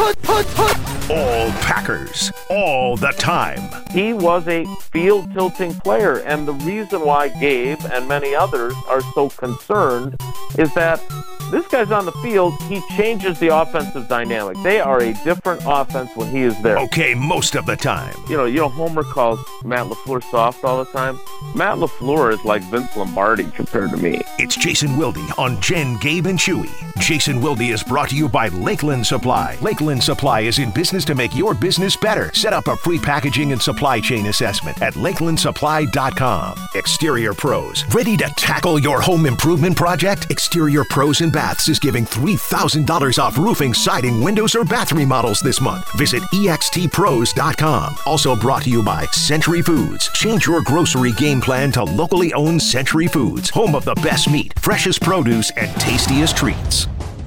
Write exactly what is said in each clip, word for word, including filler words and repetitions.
All Packers, all the time. He was a field-tilting player, and the reason why Gabe and many others are so concerned is that this guy's on the field, he changes the offensive dynamic. They are a different offense when he is there. Okay, most of the time. You know, you know, Homer calls Matt LaFleur soft all the time. Matt LaFleur is like Vince Lombardi compared to me. It's Jason Wilde on Jen, Gabe, and Chewy. Jason Wilde is brought to you by Lakeland Supply. Lakeland Supply is in business to make your business better. Set up a free packaging and supply chain assessment at lakeland supply dot com. Exterior Pros. Ready to tackle your home improvement project? Exterior Pros and Baths is giving three thousand dollars off roofing, siding, windows, or bath remodels this month. Visit e x t pros dot com. Also brought to you by Century Foods. Change your grocery game plan to locally owned Century Foods, home of the best meat, freshest produce, and tastiest treats.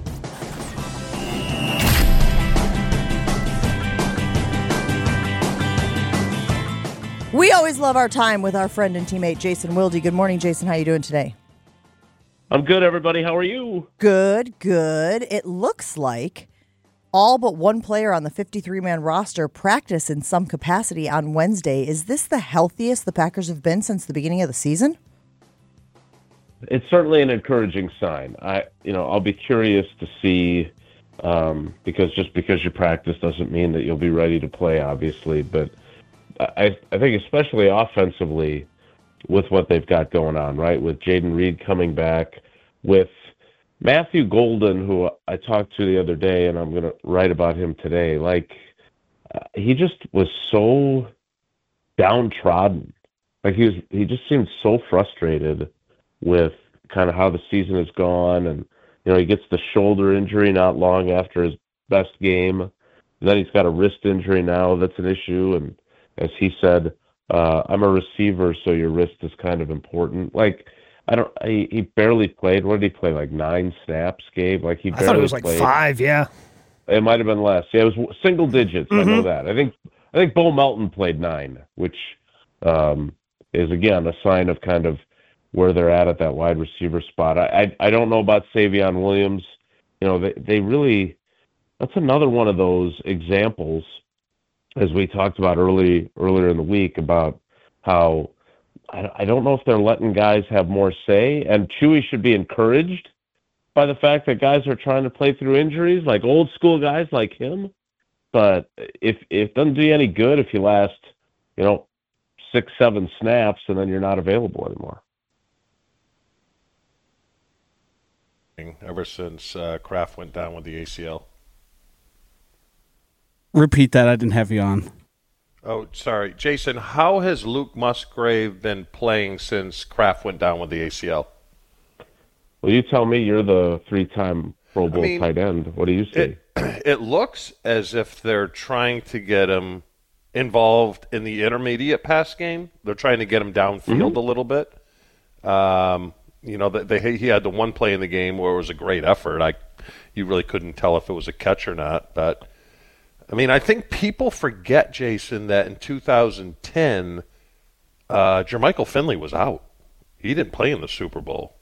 We always love our time with our friend and teammate Jason Wilde. Good morning, Jason. How are you doing today? I'm good, everybody. How are you? Good, good. It looks like all but one player on the fifty-three man roster practice in some capacity on Wednesday. Is this the healthiest the Packers have been since the beginning of the season? It's certainly an encouraging sign. I, you know, I'll be curious to see, um, because just because you practice doesn't mean that you'll be ready to play, obviously. But I, I think especially offensively, with what they've got going on, right? With Jaden Reed coming back, with Matthew Golden, who I talked to the other day, and I'm going to write about him today. Like, uh, he just was so downtrodden. Like, he was, he just seemed so frustrated with kind of how the season has gone. And, you know, he gets the shoulder injury not long after his best game. And then he's got a wrist injury now that's an issue. And as he said, Uh, I'm a receiver, so your wrist is kind of important. Like, I don't. He, he barely played. What did he play? Like nine snaps, Gabe. Like he. Barely I thought it was like played. five. Yeah. It might have been less. Yeah, it was single digits. Mm-hmm. I know that. I think. I think Bo Melton played nine, which um, is again a sign of kind of where they're at at that wide receiver spot. I. I, I don't know about Savion Williams. You know, they they really. That's another one of those examples, as we talked about early earlier in the week, about how I, I don't know if they're letting guys have more say, and Chewy should be encouraged by the fact that guys are trying to play through injuries, like old school guys like him. But if, if it doesn't do you any good if you last, you know, six, seven snaps and then you're not available anymore. Ever since uh, Kraft went down with the A C L. Repeat that. I didn't have you on. Oh, sorry. Jason, how has Luke Musgrave been playing since Kraft went down with the A C L? Well, you tell me. You're the three-time Pro Bowl I mean, tight end. What do you see? It, it looks as if they're trying to get him involved in the intermediate pass game. They're trying to get him downfield mm-hmm. a little bit. Um, you know, they, they, he had the one play in the game where it was a great effort. I, you really couldn't tell if it was a catch or not, but I mean, I think people forget, Jason, that in two thousand ten, uh, Jermichael Finley was out. He didn't play in the Super Bowl.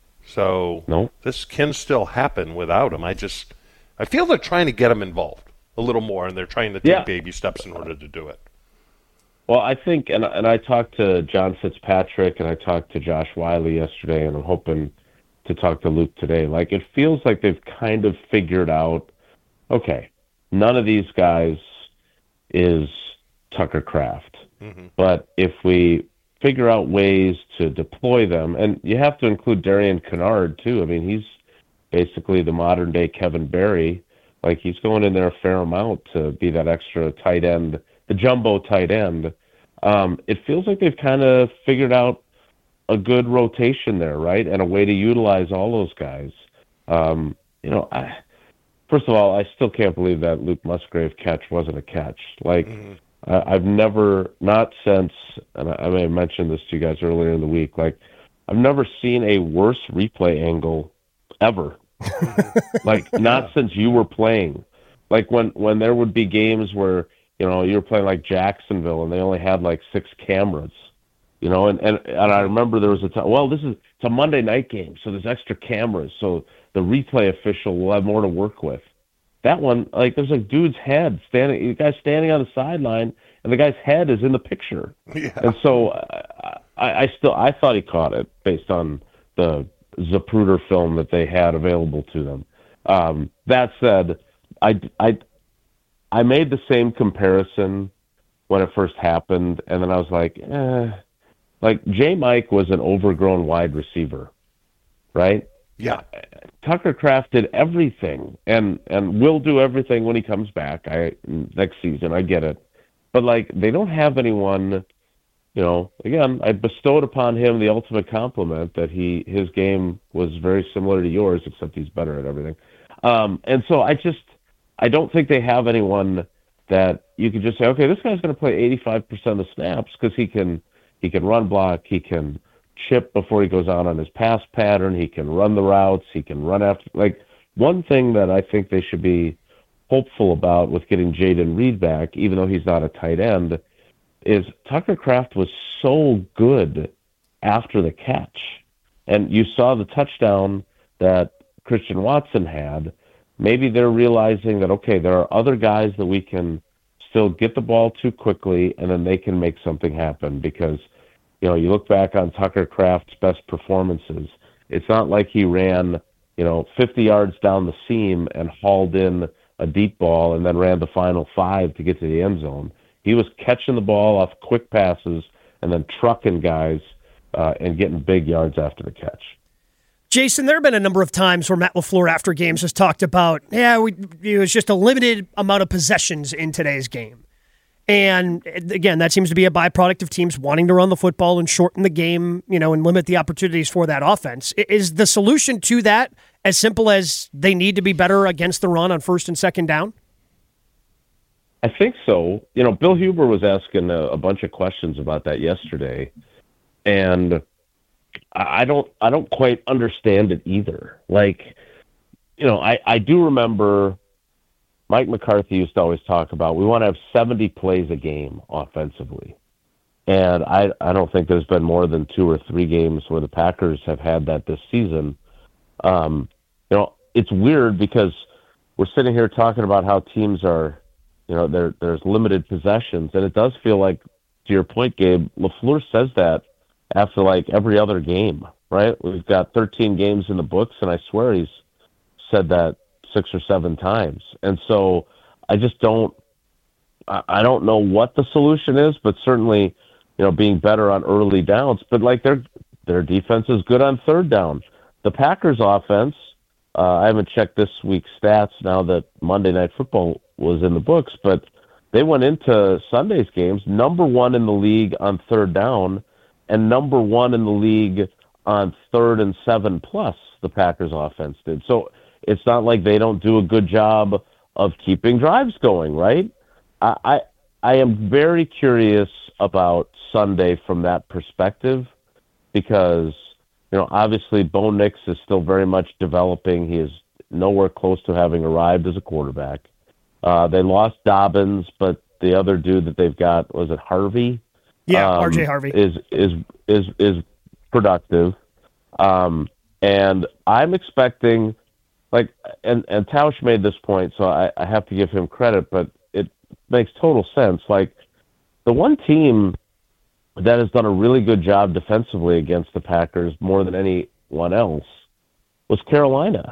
So no. This can still happen without him. I just I feel they're trying to get him involved a little more, and they're trying to take yeah. baby steps in order to do it. Well, I think, and, and I talked to John Fitzpatrick, and I talked to Josh Wiley yesterday, and I'm hoping to talk to Luke today. Like, it feels like they've kind of figured out, okay, none of these guys is Tucker Kraft. Mm-hmm. But if we figure out ways to deploy them, and you have to include Darian Kennard too. I mean, he's basically the modern day Kevin Berry. Like, he's going in there a fair amount to be that extra tight end, the jumbo tight end. Um, it feels like they've kind of figured out a good rotation there, right? And a way to utilize all those guys. Um, you know, I, first of all, I still can't believe that Luke Musgrave catch wasn't a catch. Like, mm-hmm. uh, I've never, not since, and I, I may have mentioned this to you guys earlier in the week, like, I've never seen a worse replay angle ever. Like, not since you were playing. Like, when, when there would be games where, you know, you were playing like Jacksonville and they only had like six cameras, you know, and, and, and I remember there was a time, well, this is, it's a Monday night game, so there's extra cameras, so the replay official will have more to work with. that one, like there's a dude's head standing, the guy's standing on the sideline, and the guy's head is in the picture. Yeah. And so I, I still I thought he caught it based on the Zapruder film that they had available to them. Um, that said, I, I, I made the same comparison when it first happened, and then I was like, eh. Like, J. Mike was an overgrown wide receiver, right? Yeah. Tucker Kraft did everything, and, and will do everything when he comes back I next season. I get it. But, like, they don't have anyone, you know, again, I bestowed upon him the ultimate compliment that he his game was very similar to yours, except he's better at everything. Um, and so I just, I don't think they have anyone that you could just say, okay, this guy's going to play eighty-five percent of the snaps because he can, he can run block, he can chip before he goes out on his pass pattern, he can run the routes, he can run after. Like, one thing that I think they should be hopeful about with getting Jayden Reed back, even though he's not a tight end, is Tucker Kraft was so good after the catch. And you saw the touchdown that Christian Watson had. Maybe they're realizing that, okay, there are other guys that we can still get the ball to quickly, and then they can make something happen. Because, you know, you look back on Tucker Kraft's best performances, it's not like he ran, you know, fifty yards down the seam and hauled in a deep ball and then ran the final five to get to the end zone. He was catching the ball off quick passes and then trucking guys uh, and getting big yards after the catch. Jason, there have been a number of times where Matt LaFleur after games has talked about, yeah, we, it was just a limited amount of possessions in today's game. And again, that seems to be a byproduct of teams wanting to run the football and shorten the game, you know, and limit the opportunities for that offense. Is the solution to that as simple as they need to be better against the run on first and second down? I think so. You know, Bill Huber was asking a, a bunch of questions about that yesterday, and I don't, I don't quite understand it either. Like, you know, I, I do remember Mike McCarthy used to always talk about we want to have seventy plays a game offensively, and I, I don't think there's been more than two or three games where the Packers have had that this season. Um, you know, it's weird because we're sitting here talking about how teams are, you know, there there's limited possessions, and it does feel like, to your point, Gabe, LaFleur says that after like every other game, right? We've got thirteen games in the books, and I swear he's said that six or seven times. And so I just don't, I don't know what the solution is, but certainly, you know, being better on early downs. But like their their defense is good on third down. The Packers offense, uh, I haven't checked this week's stats now that Monday Night Football was in the books, but they went into Sunday's games number one in the league on third down and number one in the league on third and seven plus, the Packers offense did. So it's not like they don't do a good job of keeping drives going, right? I I, I am very curious about Sunday from that perspective because, you know, obviously Bo Nix is still very much developing. He is nowhere close to having arrived as a quarterback. Uh, they lost Dobbins, but the other dude that they've got, was it Harvey? Yeah, um, R J Harvey. Is is is is productive. Um, and I'm expecting, like, and, and Tausch made this point, so I, I have to give him credit, but it makes total sense. Like, the one team that has done a really good job defensively against the Packers more than anyone else was Carolina.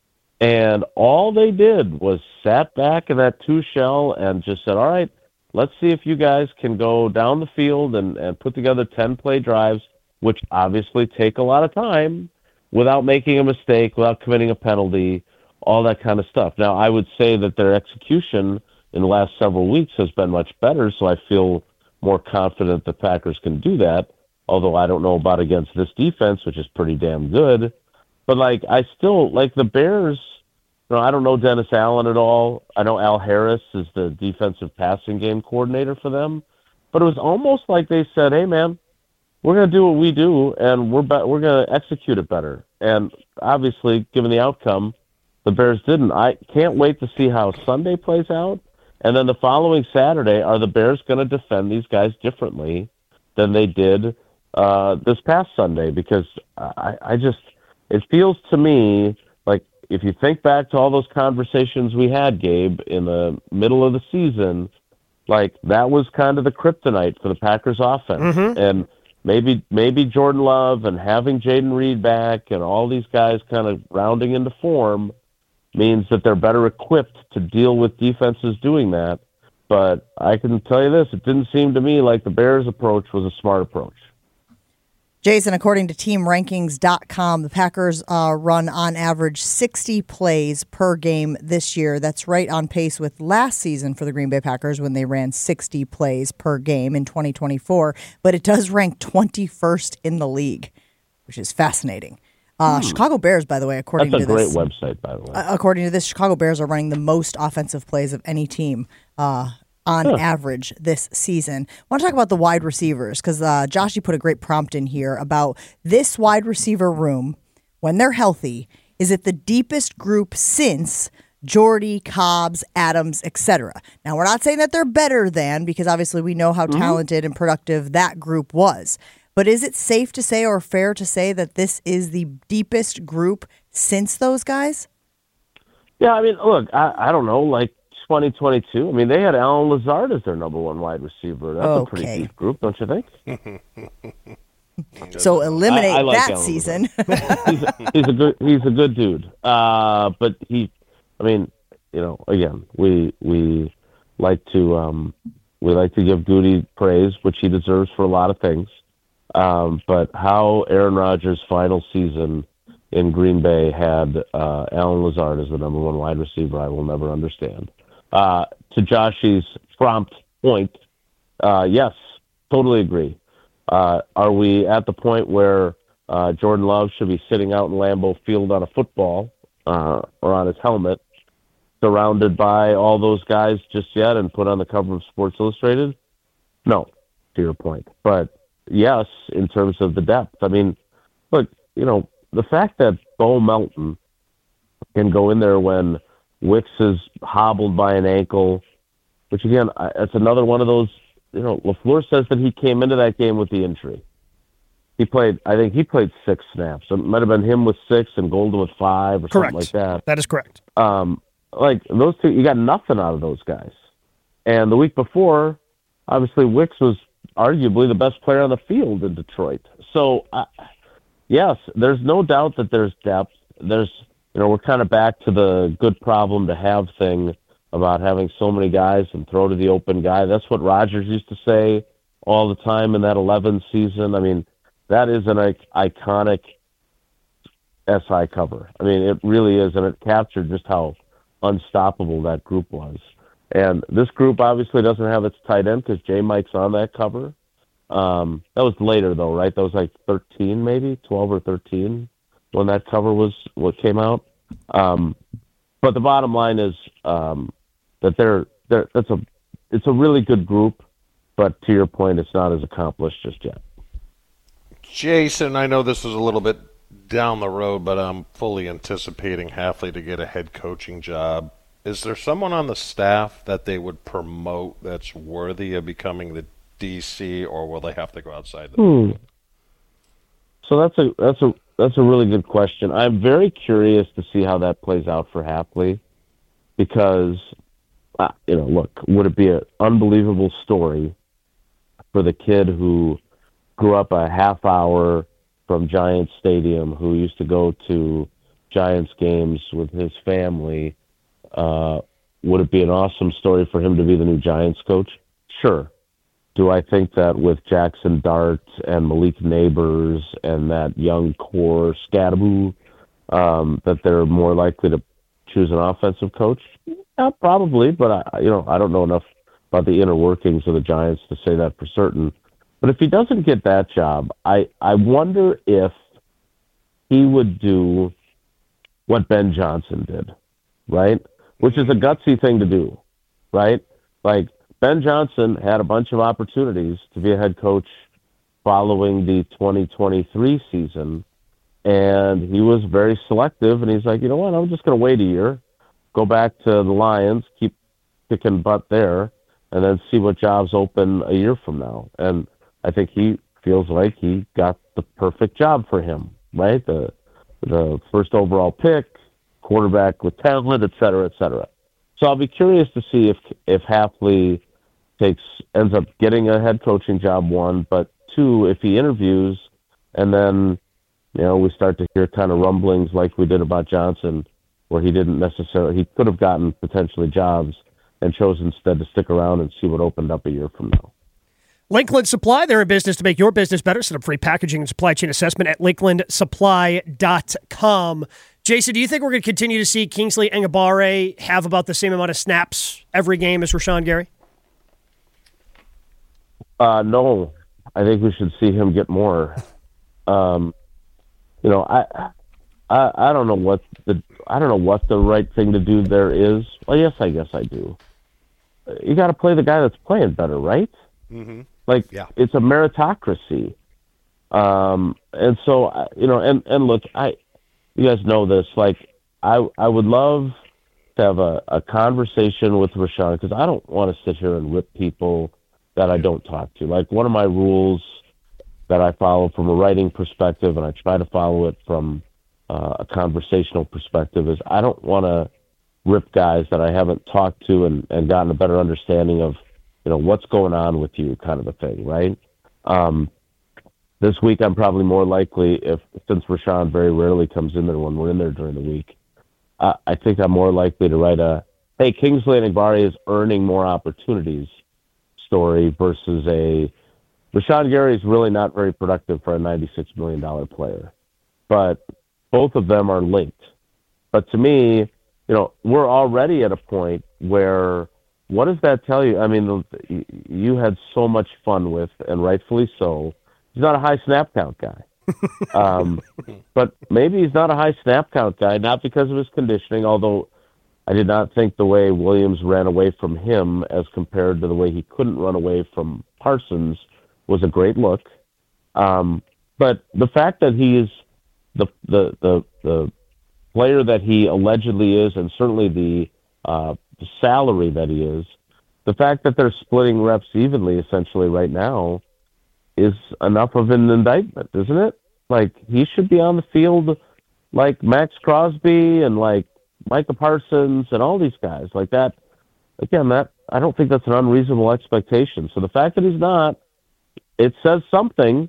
And all they did was sat back in that two shell and just said, all right, let's see if you guys can go down the field and, and put together ten-play drives, which obviously take a lot of time, without making a mistake, without committing a penalty, all that kind of stuff. Now, I would say that their execution in the last several weeks has been much better, so I feel more confident the Packers can do that, although I don't know about against this defense, which is pretty damn good. But, like, I still, like, the Bears, you know, I don't know Dennis Allen at all. I know Al Harris is the defensive passing game coordinator for them. But it was almost like they said, hey, man, we're going to do what we do, and we're be- we're going to execute it better. And obviously, given the outcome, the Bears didn't. I can't wait to see how Sunday plays out. And then the following Saturday, are the Bears going to defend these guys differently than they did uh, this past Sunday? Because I, I just, it feels to me like if you think back to all those conversations we had, Gabe, in the middle of the season, like that was kind of the kryptonite for the Packers offense. Mm-hmm. And maybe maybe Jordan Love and having Jaden Reed back and all these guys kind of rounding into form means that they're better equipped to deal with defenses doing that. But I can tell you this, it didn't seem to me like the Bears' approach was a smart approach. Jason, according to team rankings dot com, the Packers uh, run on average sixty plays per game this year. That's right on pace with last season for the Green Bay Packers when they ran sixty plays per game in twenty twenty-four. But it does rank twenty-first in the league, which is fascinating. Uh, hmm. Chicago Bears, by the way, according That's to this. That's a great website, by the way. Uh, according to this, Chicago Bears are running the most offensive plays of any team uh on huh. average this season. I want to talk about the wide receivers because uh, Joshy put a great prompt in here about this wide receiver room, when they're healthy, is it the deepest group since Jordy, Cobbs, Adams, et cetera. Now, we're not saying that they're better than, because obviously we know how mm-hmm. talented and productive that group was. But is it safe to say or fair to say that this is the deepest group since those guys? Yeah, I mean, look, I, I don't know, like, twenty twenty-two. I mean, they had Alan Lazard as their number one wide receiver. That's okay. a pretty deep group, don't you think? So eliminate I, I like that Alan season. he's, a, he's a good. He's a good dude. Uh, but he, I mean, you know, again, we we like to um, we like to give Goody praise, which he deserves for a lot of things. Um, but how Aaron Rodgers' final season in Green Bay had uh, Alan Lazard as the number one wide receiver, I will never understand. Uh, to Joshy's prompt point, uh, yes, totally agree. Uh, are we at the point where uh, Jordan Love should be sitting out in Lambeau Field on a football uh, or on his helmet, surrounded by all those guys just yet and put on the cover of Sports Illustrated? No, to your point. But yes, in terms of the depth. I mean, look, you know, the fact that Bo Melton can go in there when Wicks is hobbled by an ankle, which again, it's another one of those, you know, LaFleur says that he came into that game with the injury. He played, I think he played six snaps. It might have been him with six and Golden with five or correct. something like that. That is correct. Um, like those two, you got nothing out of those guys. And the week before, obviously Wicks was arguably the best player on the field in Detroit. So, uh, yes, there's no doubt that there's depth. There's, you know, we're kind of back to the good problem to have thing about having so many guys and throw to the open guy. That's what Rodgers used to say all the time in that eleven season. I mean, that is an iconic S I cover. I mean, it really is, and it captured just how unstoppable that group was. And this group obviously doesn't have its tight end because J. Mike's on that cover. Um, that was later, though, right? That was like thirteen, maybe twelve or thirteen when that cover was what came out. Um, but the bottom line is um, that they're they're that's a it's a really good group. But to your point, it's not as accomplished just yet. Jason, I know this is a little bit down the road, but I'm fully anticipating Hafley to get a head coaching job. Is there someone on the staff that they would promote that's worthy of becoming the D C, or will they have to go outside the hmm. So that's a that's a that's a really good question. I'm very curious to see how that plays out for Hafley, because uh, you know, look, would it be an unbelievable story for the kid who grew up a half hour from Giants Stadium, who used to go to Giants games with his family? Uh, would it be an awesome story for him to be the new Giants coach? Sure. Do I think that with Jackson Dart and Malik Neighbors and that young core Scadaboo, um, that they're more likely to choose an offensive coach? Yeah, probably, but I, you know, I don't know enough about the inner workings of the Giants to say that for certain. But if he doesn't get that job, I, I wonder if he would do what Ben Johnson did, right? Which is a gutsy thing to do, right? Like, Ben Johnson had a bunch of opportunities to be a head coach following the twenty twenty-three season, and he was very selective, and he's like, you know what, I'm just going to wait a year, go back to the Lions, keep kicking butt there, and then see what jobs open a year from now. And I think he feels like he got the perfect job for him, right? The the first overall pick, quarterback with talent, et cetera, et cetera. So I'll be curious to see if if Hafley takes ends up getting a head coaching job, one, but two, if he interviews and then, you know, we start to hear kind of rumblings like we did about Johnson, where he didn't necessarily, he could have gotten potentially jobs and chose instead to stick around and see what opened up a year from now. Lakeland Supply, they're in business to make your business better. Set up free packaging and supply chain assessment at lakeland supply dot com. Jason, do you think we're going to continue to see Kingsley Enagbare have about the same amount of snaps every game as Rashawn Gary? Uh, no, I think we should see him get more. Um, you know, I, I, I don't know what the, I don't know what the right thing to do there is. Well, yes, I guess I do. You got to play the guy that's playing better, right? Mm-hmm. Like, yeah. It's a meritocracy. Um, and so, you know, and, and look, I, you guys know this, like, I, I would love to have a, a conversation with Rashawn, because I don't want to sit here and rip people that I don't talk to. Like, one of my rules that I follow from a writing perspective, and I try to follow it from uh, a conversational perspective, is I don't want to rip guys that I haven't talked to and, and gotten a better understanding of, you know, what's going on with you, kind of a thing, right? Um, this week, I'm probably more likely, if since Rashawn very rarely comes in there when we're in there during the week, uh, I think I'm more likely to write a, hey, Kingsley Enagbare is earning more opportunities story versus a, Rashawn Gary is really not very productive for a ninety-six million dollars player. But both of them are linked. But to me, you know, we're already at a point where, what does that tell you? I mean, you had so much fun with, and rightfully so, he's not a high snap count guy. um, but maybe he's not a high snap count guy, not because of his conditioning, although I did not think the way Williams ran away from him as compared to the way he couldn't run away from Parsons was a great look. Um, but the fact that he is the, the, the, the player that he allegedly is, and certainly the, uh, the salary that he is, the fact that they're splitting reps evenly essentially right now is enough of an indictment, isn't it? Like, he should be on the field like Max Crosby and like Micah Parsons and all these guys like that. Again, that I don't think that's an unreasonable expectation. So the fact that he's not, it says something,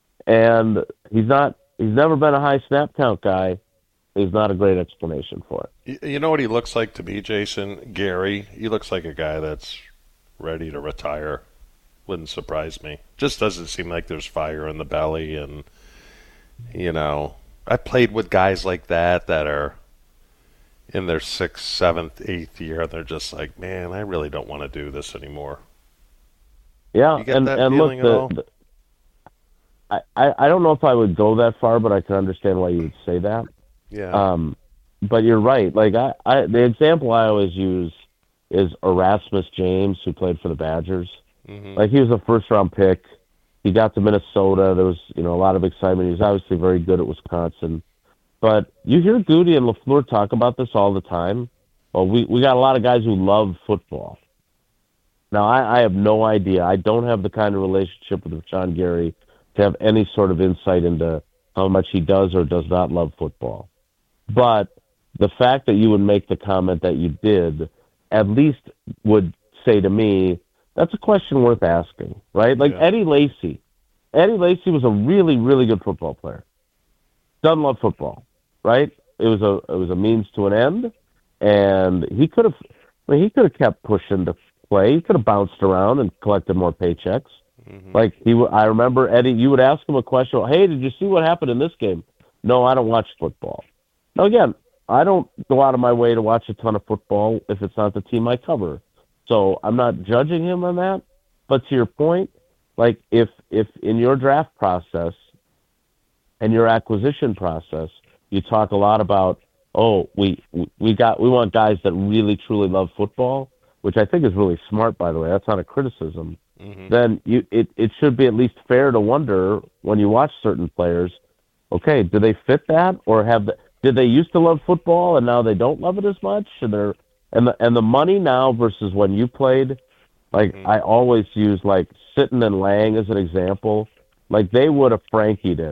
and he's not, he's never been a high snap count guy. Is not a great explanation for it. You know what he looks like to me, Jason? Gary. He looks like a guy that's ready to retire. Wouldn't surprise me. Just doesn't seem like there's fire in the belly. And, you know, I played with guys like that that are in their sixth, seventh, eighth year, and they're just like, man, I really don't want to do this anymore. Yeah, you get and, that and feeling look, at all? the, the, I, I don't know if I would go that far, but I can understand why you would say that. Yeah. Um, but you're right. Like I, I, the example I always use is Erasmus James, who played for the Badgers. Mm-hmm. Like, he was a first round pick. He got to Minnesota. There was, you know, a lot of excitement. He was obviously very good at Wisconsin. But you hear Goody and LaFleur talk about this all the time. Well, we, we got a lot of guys who love football. Now, I, I have no idea. I don't have the kind of relationship with Rashawn Gary to have any sort of insight into how much he does or does not love football. But the fact that you would make the comment that you did at least would say to me, that's a question worth asking, right? Like, yeah. Eddie Lacy. Eddie Lacy was a really, really good football player. Doesn't love football, right? It was a it was a means to an end, and he could have I mean, he could have kept pushing to play. He could have bounced around and collected more paychecks. Mm-hmm. Like he, I remember Eddie. You would ask him a question. Hey, did you see what happened in this game? No, I don't watch football. Now, again, I don't go out of my way to watch a ton of football if it's not the team I cover. So I'm not judging him on that. But to your point, like if if in your draft process and your acquisition process, you talk a lot about, oh, we we got we want guys that really truly love football, which I think is really smart, by the way. That's not a criticism. Mm-hmm. Then you it, it should be at least fair to wonder when you watch certain players, okay, do they fit that, or have the, did they used to love football and now they don't love it as much? And they're and the and the money now versus when you played, like mm-hmm. I always use like Sitton and Lang as an example. Like they would have Frankied it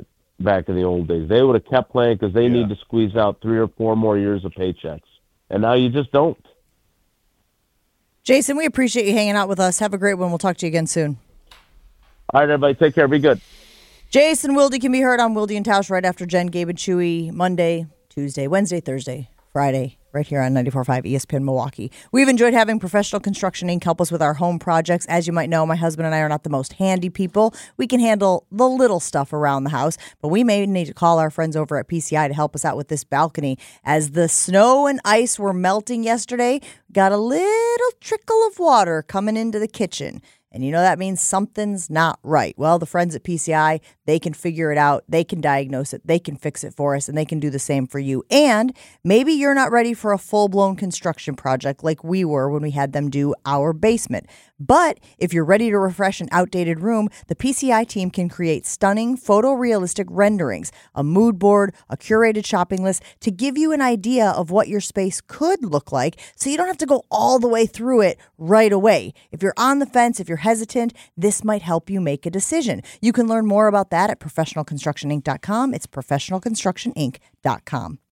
back in the old days. They would have kept playing because they Yeah. need to squeeze out three or four more years of paychecks. And now you just don't. Jason, we appreciate you hanging out with us. Have a great one. We'll talk to you again soon. All right, everybody, take care. Be good. Jason Wilde can be heard on Wilde and Tausch right after Jen, Gabe, and Chewy Monday, Tuesday, Wednesday, Thursday, Friday, right here on ninety-four point five E S P N Milwaukee. We've enjoyed having Professional Construction Incorporated help us with our home projects. As you might know, my husband and I are not the most handy people. We can handle the little stuff around the house, but we may need to call our friends over at P C I to help us out with this balcony. As the snow and ice were melting yesterday, got a little trickle of water coming into the kitchen. And you know that means something's not right. Well, the friends at P C I, they can figure it out. They can diagnose it. They can fix it for us, and they can do the same for you. And maybe you're not ready for a full-blown construction project like we were when we had them do our basement. But if you're ready to refresh an outdated room, the P C I team can create stunning photorealistic renderings, a mood board, a curated shopping list to give you an idea of what your space could look like so you don't have to go all the way through it right away. If you're on the fence, if you're hesitant, this might help you make a decision. You can learn more about that at professional construction inc dot com. It's professional construction inc dot com.